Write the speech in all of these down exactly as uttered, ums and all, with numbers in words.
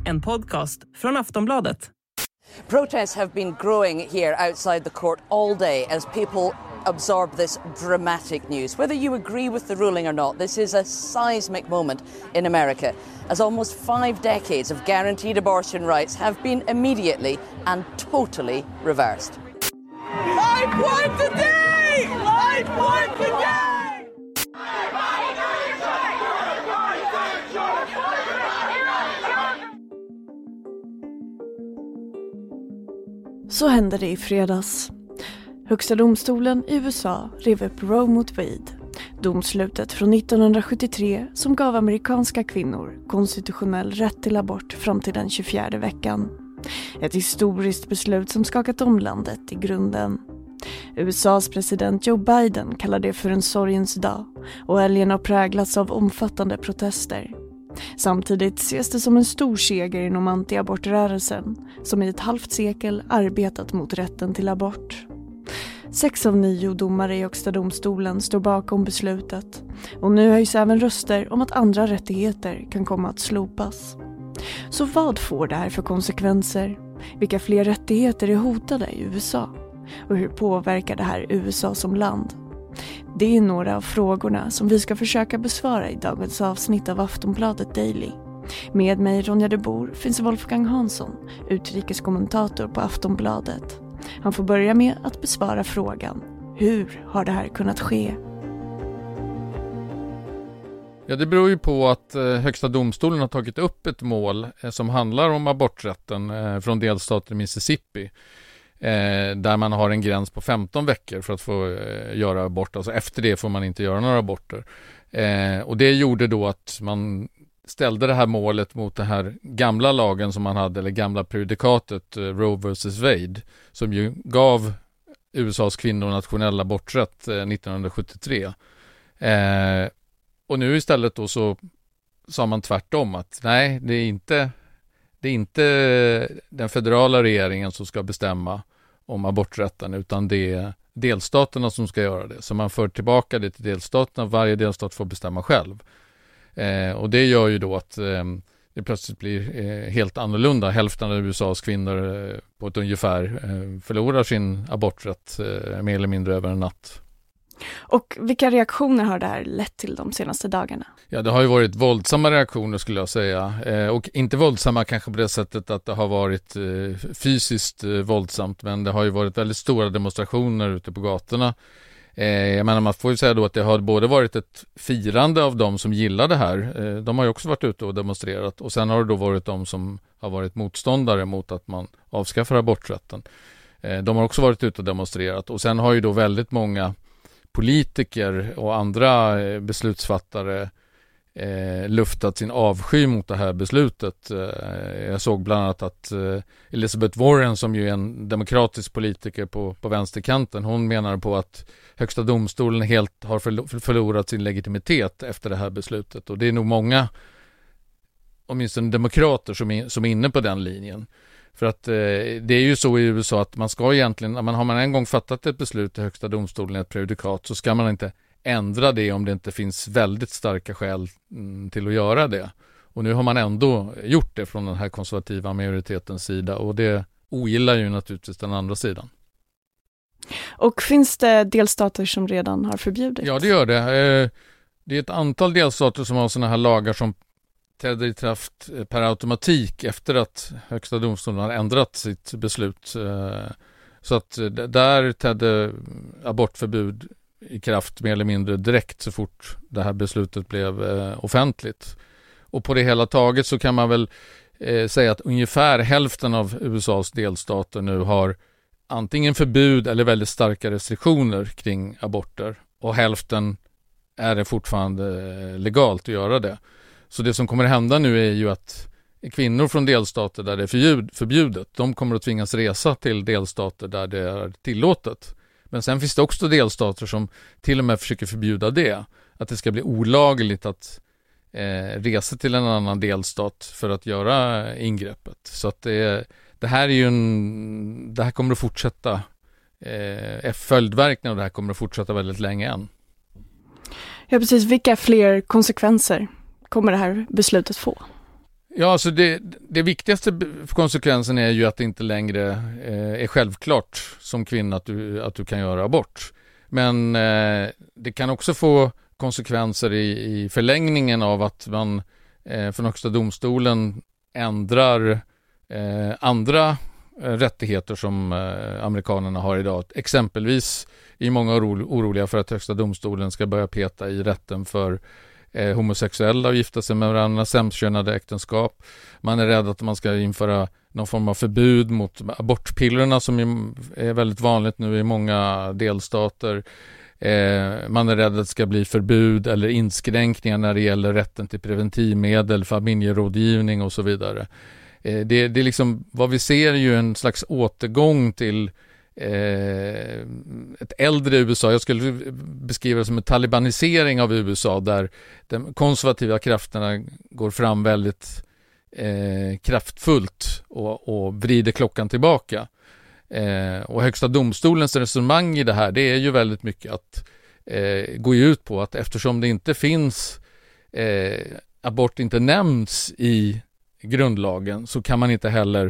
en podcast från Aftonbladet. Protests have been growing here outside the court all day as people absorb this dramatic news. Whether you agree with the ruling or not, this is a seismic moment in America, as almost five decades of guaranteed abortion rights have been immediately and totally reversed. Life won today! Life won today! Så hände det i fredags. Högsta domstolen i U S A rev upp Roe mot Wade. Domslutet från nittonhundrasjuttiotre som gav amerikanska kvinnor konstitutionell rätt till abort fram till den tjugofjärde veckan. Ett historiskt beslut som skakat om landet i grunden. U S A:s president Joe Biden kallar det för en sorgens dag och helgen har präglats av omfattande protester. Samtidigt ses det som en stor seger inom anti-abortrörelsen som i ett halvt sekel arbetat mot rätten till abort. Sex av nio domare i högsta domstolen står bakom beslutet och nu höjs även röster om att andra rättigheter kan komma att slopas. Så vad får det här för konsekvenser? Vilka fler rättigheter är hotade i U S A? Och hur påverkar det här U S A som land? Det är några av frågorna som vi ska försöka besvara i dagens avsnitt av Aftonbladet Daily. Med mig Ronja de Boer finns Wolfgang Hansson, utrikeskommentator på Aftonbladet. Han får börja med att besvara frågan: hur har det här kunnat ske? Ja, det beror ju på att eh, högsta domstolen har tagit upp ett mål eh, som handlar om aborträtten eh, från delstaten Mississippi. Eh, där man har en gräns på femton veckor för att få eh, göra abort. Alltså efter det får man inte göra några aborter. Eh, och det gjorde då att man ställde det här målet mot den här gamla lagen som man hade, eller gamla prejudikatet eh, Roe versus Wade, som ju gav U S A:s kvinnor nationell aborträtt eh, nittonhundrasjuttiotre. Eh, och nu istället då så sa man tvärtom att nej, det är inte det är inte den federala regeringen som ska bestämma om aborträtten, utan det är delstaterna som ska göra det. Så man för tillbaka det till delstaterna, varje delstat får bestämma själv. Eh, och det gör ju då att eh, det plötsligt blir eh, helt annorlunda. Hälften av U S A:s kvinnor eh, på ett ungefär eh, förlorar sin aborträtt eh, mer eller mindre över en natt. Och vilka reaktioner har det här lett till de senaste dagarna? Ja, det har ju varit våldsamma reaktioner skulle jag säga. Eh, och inte våldsamma kanske på det sättet att det har varit eh, fysiskt eh, våldsamt, men det har ju varit väldigt stora demonstrationer ute på gatorna. Eh, jag menar, man får ju säga då att det har både varit ett firande av de som gillar det här. Eh, de har ju också varit ute och demonstrerat. Och sen har det då varit de som har varit motståndare mot att man avskaffar aborträtten. Eh, de har också varit ute och demonstrerat. Och sen har ju då väldigt många politiker och andra beslutsfattare eh, luftat sin avsky mot det här beslutet. Eh, jag såg bland annat att eh, Elizabeth Warren, som ju är en demokratisk politiker på, på vänsterkanten, hon menar på att högsta domstolen helt har förlo- förlorat sin legitimitet efter det här beslutet. Och det är nog många, åtminstone demokrater, som är, som är inne på den linjen. För att eh, det är ju så i U S A att man ska egentligen, man har man en gång fattat ett beslut i högsta domstolen, ett prejudikat, så ska man inte ändra det om det inte finns väldigt starka skäl mm, till att göra det. Och nu har man ändå gjort det från den här konservativa majoritetens sida, och det ogillar ju naturligtvis den andra sidan. Och finns det delstater som redan har förbjudit? Ja, det gör det. Eh, det är ett antal delstater som har såna här lagar som träder i kraft per automatik efter att högsta domstolen har ändrat sitt beslut. Så att där trädde abortförbud i kraft mer eller mindre direkt så fort det här beslutet blev offentligt. Och på det hela taget så kan man väl säga att ungefär hälften av U S A:s delstater nu har antingen förbud eller väldigt starka restriktioner kring aborter. Och hälften är det fortfarande legalt att göra det. Så det som kommer att hända nu är ju att kvinnor från delstater där det är förbjudet, de kommer att tvingas resa till delstater där det är tillåtet. Men sen finns det också delstater som till och med försöker förbjuda det. Att det ska bli olagligt att eh, resa till en annan delstat för att göra ingreppet. Så att det, det här är ju en, det här kommer att fortsätta eh, följdverkningar, och det här kommer att fortsätta väldigt länge än. Ja, precis. Vilka fler konsekvenser kommer det här beslutet få? Ja, alltså det, det viktigaste konsekvensen är ju att det inte längre eh, är självklart som kvinna att du, att du kan göra abort. Men eh, det kan också få konsekvenser i, i förlängningen av att man eh, från Högsta domstolen ändrar eh, andra eh, rättigheter som eh, amerikanerna har idag. Exempelvis är många oro, oroliga för att Högsta domstolen ska börja peta i rätten för eh, homosexuella att gifta sig med varandra, samkönade äktenskap. Man är rädd att man ska införa någon form av förbud mot abortpillerna som är väldigt vanligt nu i många delstater. Eh, man är rädd att det ska bli förbud eller inskränkningar när det gäller rätten till preventivmedel, familjerådgivning och så vidare. Eh, det, det är liksom, vad vi ser är ju en slags återgång till eh, ett äldre U S A. Jag skulle beskriva det som en talibanisering av U S A där de konservativa krafterna går fram väldigt eh, kraftfullt och, och vrider klockan tillbaka. Eh, och Högsta domstolens resonemang i det här, det är ju väldigt mycket att eh, gå ut på att eftersom det inte finns eh, abort inte nämns i grundlagen så kan man inte heller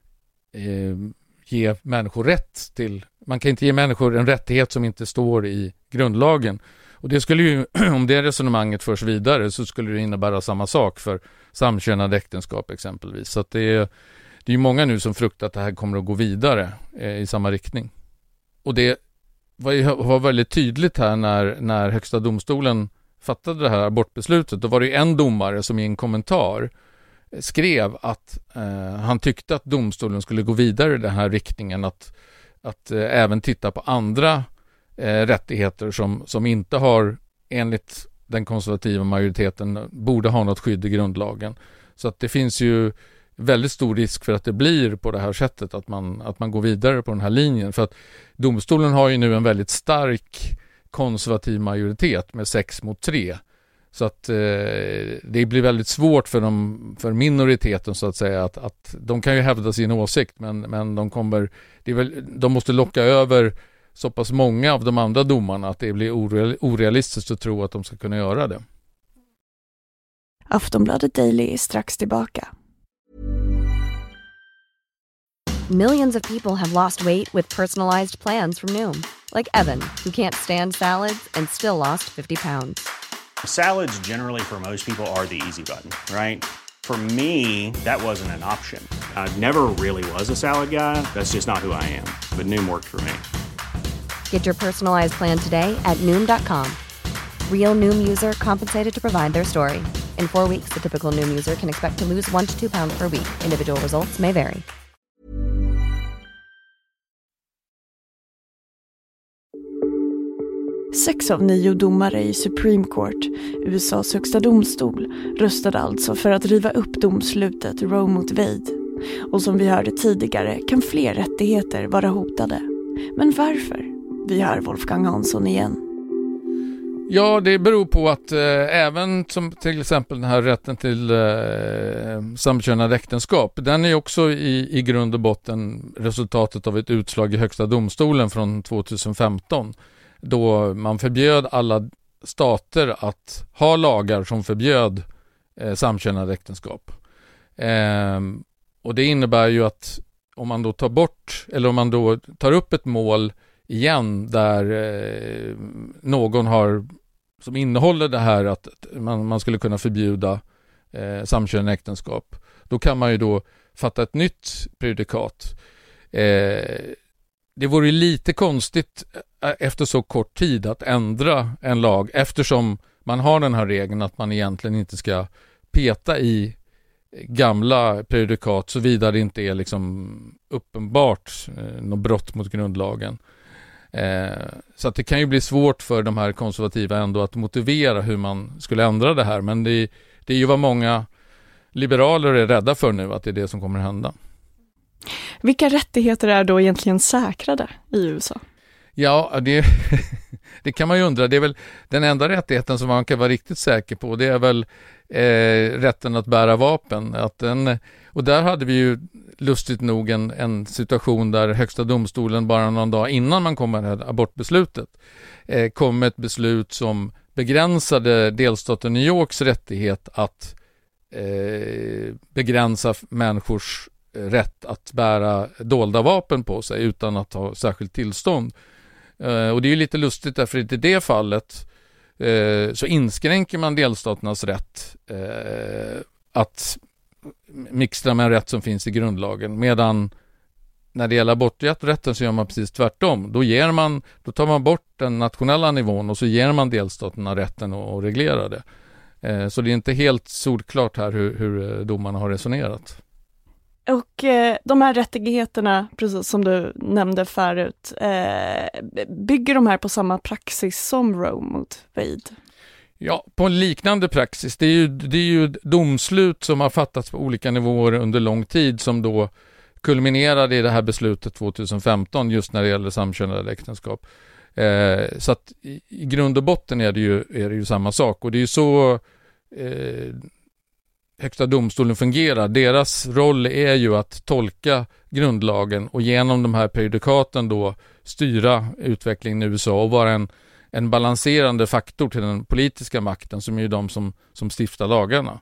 eh, ge människor rätt till, man kan inte ge människor en rättighet som inte står i grundlagen. Och det skulle ju, om det resonemanget förs vidare så skulle det innebära samma sak för samkönade äktenskap exempelvis. Så att det är Det är ju många nu som fruktar att det här kommer att gå vidare eh, i samma riktning. Och det var, ju, var väldigt tydligt här när, när Högsta domstolen fattade det här abortbeslutet. Då var det ju en domare som i en kommentar skrev att eh, han tyckte att domstolen skulle gå vidare i den här riktningen. Att, att eh, även titta på andra eh, rättigheter som, som inte har, enligt den konservativa majoriteten, borde ha något skydd i grundlagen. Så att det finns ju väldigt stor risk för att det blir på det här sättet, att man, att man går vidare på den här linjen. För att domstolen har ju nu en väldigt stark konservativ majoritet med sex mot tre. Så att eh, det blir väldigt svårt för, dem, för minoriteten så att säga att, att de kan ju hävda sin åsikt men, men de kommer, det är väl, de måste locka över så pass många av de andra domarna att det blir orealistiskt att tro att de ska kunna göra det. Aftonbladet Daily är strax tillbaka. Millions of people have lost weight with personalized plans from Noom. Like Evan, who can't stand salads and still lost fifty pounds. Salads generally for most people are the easy button, right? For me, that wasn't an option. I never really was a salad guy. That's just not who I am. But Noom worked for me. Get your personalized plan today at Noom dot com. Real Noom user compensated to provide their story. In four weeks, the typical Noom user can expect to lose one to two pounds per week. Individual results may vary. Sex av nio domare i Supreme Court, U S A:s högsta domstol, röstade alltså för att riva upp domslutet Roe mot Wade. Och som vi hörde tidigare kan fler rättigheter vara hotade. Men varför? Vi hör Wolfgang Hansson igen. Ja, det beror på att eh, även som till exempel den här rätten till eh, samkönade äktenskap, den är också i, i grund och botten resultatet av ett utslag i Högsta domstolen från tjugohundrafemton. Då man förbjöd alla stater att ha lagar som förbjöd eh, samkönade äktenskap. Eh, och det innebär ju att om man då tar bort, eller om man då tar upp ett mål igen där eh, någon har, som innehåller det här att man, man skulle kunna förbjuda eh, samkönade äktenskap, då kan man ju då fatta ett nytt prejudikat. Eh, det vore lite konstigt efter så kort tid att ändra en lag, eftersom man har den här regeln att man egentligen inte ska peta i gamla prejudikat såvida det inte är liksom uppenbart eh, något brott mot grundlagen. Eh, så att det kan ju bli svårt för de här konservativa ändå att motivera hur man skulle ändra det här, men det, det är ju vad många liberaler är rädda för nu, att det är det som kommer att hända. Vilka rättigheter är då egentligen säkrade i U S A? Ja, det, det kan man ju undra. Det är väl den enda rättigheten som man kan vara riktigt säker på. Det är väl eh, rätten att bära vapen. Att den, och där hade vi ju lustigt nog en, en situation där Högsta domstolen bara någon dag innan man kom med det här abortbeslutet eh, kom med ett beslut som begränsade delstaten New Yorks rättighet att eh, begränsa människors rätt att bära dolda vapen på sig utan att ha särskilt tillstånd. Eh, och det är ju lite lustigt därför att i det fallet eh, så inskränker man delstaternas rätt eh, att mixtra med en rätt som finns i grundlagen, medan när det gäller aborträtten så gör man precis tvärtom. Då, ger man, då tar man bort den nationella nivån och så ger man delstaterna rätten att, att reglera det. Eh, så det är inte helt solklart här hur, hur domarna har resonerat. Och eh, de här rättigheterna, precis som du nämnde förut, eh, bygger de här på samma praxis som Roe mot Wade? Ja, på en liknande praxis. Det är ju, det är ju domslut som har fattats på olika nivåer under lång tid som då kulminerade i det här beslutet tjugohundrafemton just när det gäller samkönade äktenskap. Eh, så att i, i grund och botten är det ju, är det ju samma sak. Och det är ju så eh, Högsta domstolen fungerar. Deras roll är ju att tolka grundlagen och genom de här prejudikaten då styra utvecklingen i U S A och vara en, en balanserande faktor till den politiska makten som är ju de som, som stiftar lagarna.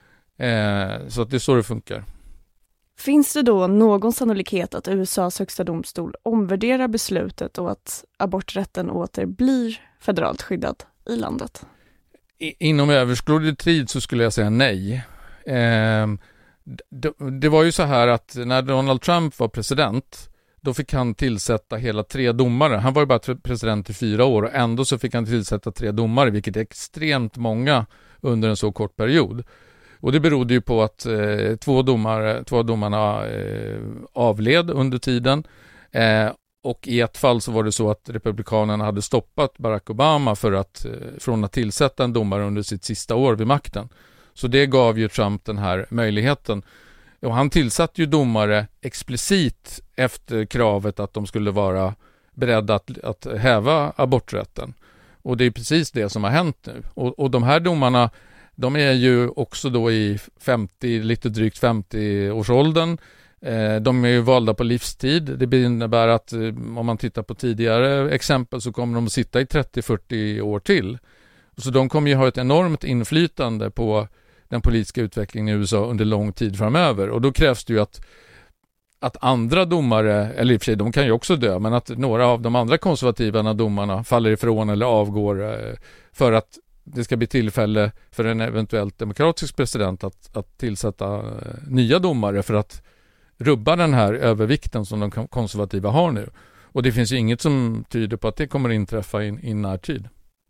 Eh, så att det är så det funkar. Finns det då någon sannolikhet att U S As högsta domstol omvärderar beslutet och att aborträtten åter blir federalt skyddad i landet? I, inom överskådlig tid så skulle jag säga nej. Eh, det, det var ju så här att när Donald Trump var president då fick han tillsätta hela tre domare. Han var ju bara president i fyra år och ändå så fick han tillsätta tre domare, vilket är extremt många under en så kort period. Och det berodde ju på att eh, två, domare, två domarna eh, avled under tiden. Eh, och i ett fall så var det så att republikanerna hade stoppat Barack Obama för att, eh, från att tillsätta en domare under sitt sista år vid makten. Så det gav ju Trump den här möjligheten. Och han tillsatte ju domare explicit efter kravet att de skulle vara beredda att, att häva aborträtten. Och det är precis det som har hänt nu. Och, och de här domarna, de är ju också då i femtio, lite drygt femtio-årsåldern. Eh, de är ju valda på livstid. Det innebär att eh, om man tittar på tidigare exempel så kommer de att sitta i trettio till fyrtio år till. Så de kommer ju ha ett enormt inflytande på den politiska utvecklingen i U S A under lång tid framöver. Och då krävs det ju att, att andra domare, eller i och för sig de kan ju också dö, men att några av de andra konservativa domarna faller ifrån eller avgår eh, för att det ska bli tillfälle för en eventuellt demokratisk president att, att tillsätta eh, nya domare för att rubba den här övervikten som de konservativa har nu. Och det finns ju inget som tyder på att det kommer att inträffa i, i närtid.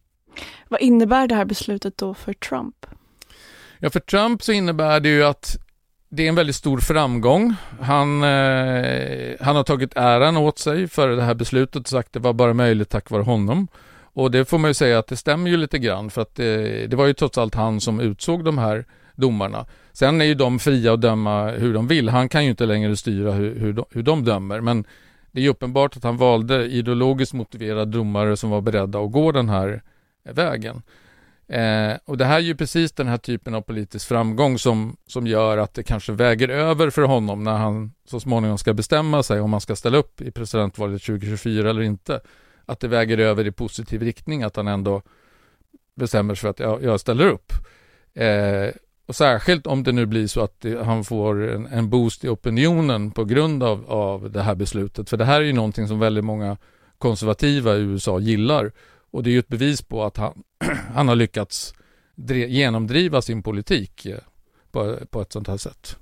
Vad innebär det här beslutet då för Trump? Ja, för Trump så innebär det ju att det är en väldigt stor framgång. Han, eh, han har tagit äran åt sig för det här beslutet och sagt att det var bara möjligt tack vare honom. Och det får man ju säga att det stämmer ju lite grann för att det, det var ju trots allt han som utsåg de här domarna. Sen är ju de fria att döma hur de vill. Han kan ju inte längre styra hur, hur, de, hur de dömer. Men det är ju uppenbart att han valde ideologiskt motiverade domare som var beredda att gå den här vägen. Eh, och det här är ju precis den här typen av politisk framgång som, som gör att det kanske väger över för honom när han så småningom ska bestämma sig om han ska ställa upp i presidentvalet tjugo tjugofyra eller inte. Att det väger över i positiv riktning, att han ändå bestämmer sig för att jag, jag ställer upp. Eh, och särskilt om det nu blir så att det, han får en, en boost i opinionen på grund av, av det här beslutet. För det här är ju någonting som väldigt många konservativa i U S A gillar. Och det är ju ett bevis på att han, han har lyckats dre- genomdriva sin politik på, på ett sånt här sätt.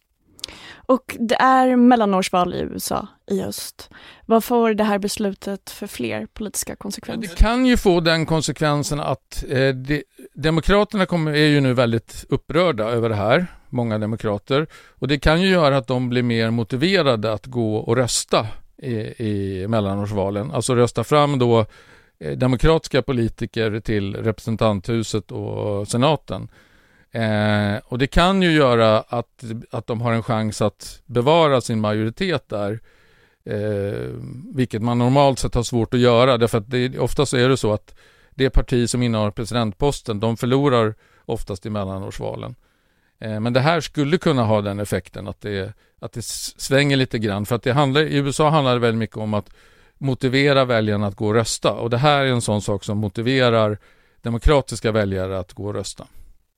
Och det är mellanårsval i U S A i höst. Vad får det här beslutet för fler politiska konsekvenser? Det kan ju få den konsekvensen att eh, de, demokraterna kommer, är ju nu väldigt upprörda över det här, många demokrater. Och det kan ju göra att de blir mer motiverade att gå och rösta i, i mellanårsvalen. Alltså rösta fram då eh, demokratiska politiker till representanthuset och senaten. Eh, och det kan ju göra att, att de har en chans att bevara sin majoritet där, eh, vilket man normalt sett har svårt att göra, därför att det, oftast är det så att det parti som innehar presidentposten, de förlorar oftast i mellanårsvalen. Eh, men det här skulle kunna ha den effekten att det, att det svänger lite grann, för att det handlar, i U S A handlar det väldigt mycket om att motivera väljarna att gå och rösta, och det här är en sån sak som motiverar demokratiska väljare att gå och rösta.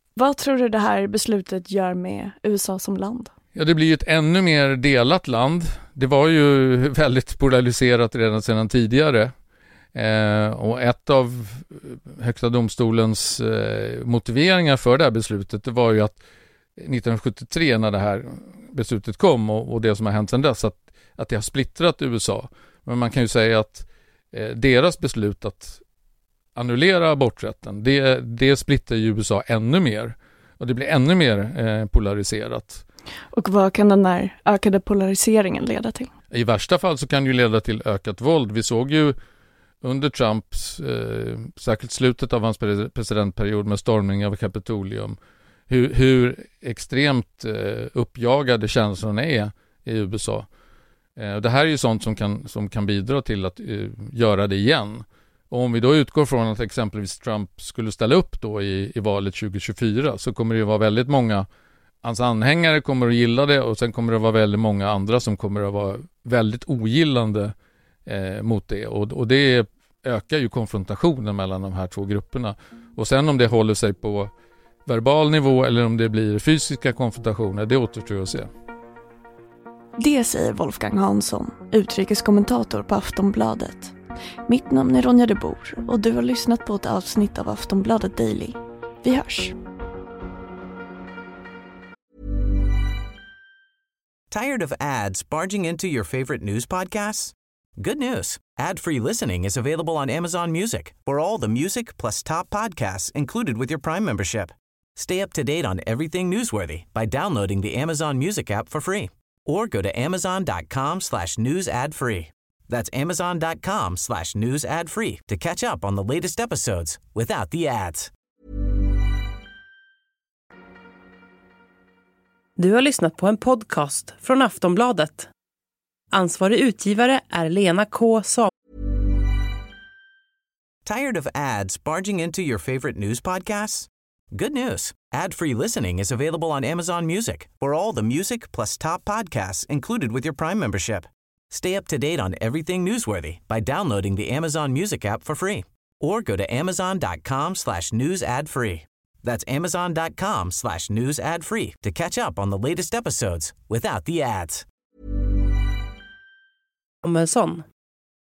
Vad tror du det här beslutet gör med U S A som land? Ja, det blir ett ännu mer delat land. Det var ju väldigt polariserat redan sedan tidigare. Eh, och ett av Högsta domstolens eh, motiveringar för det här beslutet, det var ju att nittonhundrasjuttiotre när det här beslutet kom och, och det som har hänt sedan dess, att, att det har splittrat U S A. Men man kan ju säga att eh, deras beslut att annullera aborträtten, det, det splittrar ju U S A ännu mer. Och det blir ännu mer eh, polariserat. Och vad kan den där ökade polariseringen leda till? I värsta fall så kan det ju leda till ökat våld. Vi såg ju under Trumps, eh, särskilt slutet av hans presidentperiod med stormning av Kapitolium, hur, hur extremt eh, uppjagade känslorna är i U S A. Eh, det här är ju sånt som kan, som kan bidra till att eh, göra det igen. Och om vi då utgår från att exempelvis Trump skulle ställa upp då i, i valet tjugo tjugofyra, så kommer det ju vara väldigt många, hans anhängare kommer att gilla det, och sen kommer det vara väldigt många andra som kommer att vara väldigt ogillande eh, mot det. Och, och det ökar ju konfrontationen mellan de här två grupperna. Och sen om det håller sig på verbal nivå eller om det blir fysiska konfrontationer, det återstår att se. Det säger Wolfgang Hansson, utrikeskommentator på Aftonbladet. Mitt namn är Ronja de Bor och du har lyssnat på ett avsnitt av Aftonbladet Daily. Vi hörs! Tired of ads barging into your favorite news podcasts? Good news. Ad-free listening is available on Amazon Music for all the music plus top podcasts included with your Prime membership. Stay up to date on everything newsworthy by downloading the Amazon Music app for free or go to amazon.com slash news ad free. That's amazon.com slash news ad free to catch up on the latest episodes without the ads. Du har lyssnat på en podcast från Aftonbladet. Ansvarig utgivare är Lena K. Samuelsson. Tired of ads barging into your favorite news podcasts? Good news. Ad-free listening is available on Amazon Music for all the music plus top podcasts included with your Prime membership. Stay up to date on everything newsworthy by downloading the Amazon Music app for free or go to amazon.com slash news ad free. That's amazon.com slash news ad free to catch up on the latest episodes without the ads. Samuelsson.